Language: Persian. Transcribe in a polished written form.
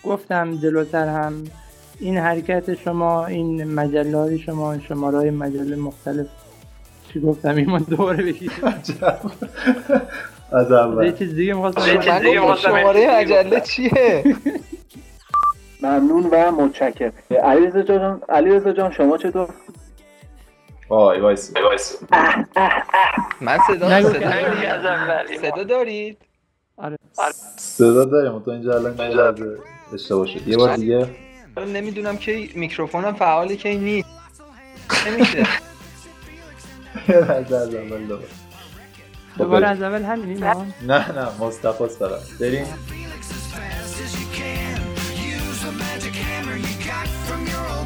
گفتم جلوتر هم این حرکت شما، این مجله شما، شماره‌های مجله مختلف، چی گفتم ایمان دوباره بگید از اول یه چیز دیگه می‌خواستم شماره مجله چیه؟ ممنون و متشکرم. علیرضا جان شما چطور؟ وای وایس من صدا دارید؟ آره صدا داریم تو اینجا الان نمی‌ذاره اشتباه شد. یه بار دیگه نمیدونم که میکروفونم فعاله که نیست. نمیشه. دوباره از اول همین ایمان؟ نه مصطفی‌ست فقط بریم. Use the magic hammer you got from your old